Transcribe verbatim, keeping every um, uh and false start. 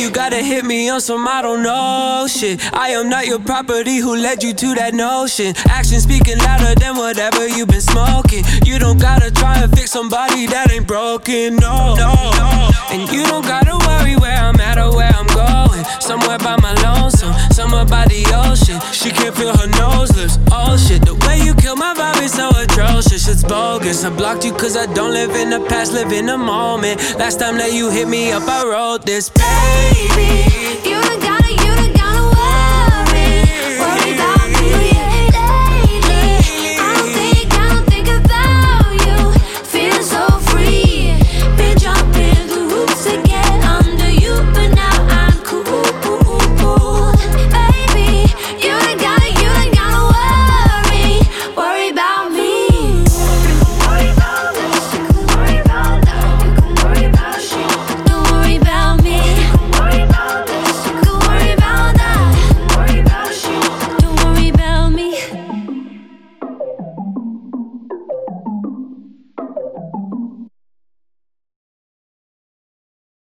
you gotta hit me on some I don't know shit. I am not your property, who led you to that notion? Action speaking louder than whatever you been smoking. You don't gotta try and fix somebody that ain't broken, no, no, no. And you don't gotta worry where I'm at or where I'm going. Somewhere by my lonesome, somewhere by the ocean. She can't feel her nose lips, oh shit. The way you kill my vibe is so atrocious, it's bogus. I blocked you cause I don't live in the past, live in the moment. Last time that you hit me up, I wrote this. Baby, you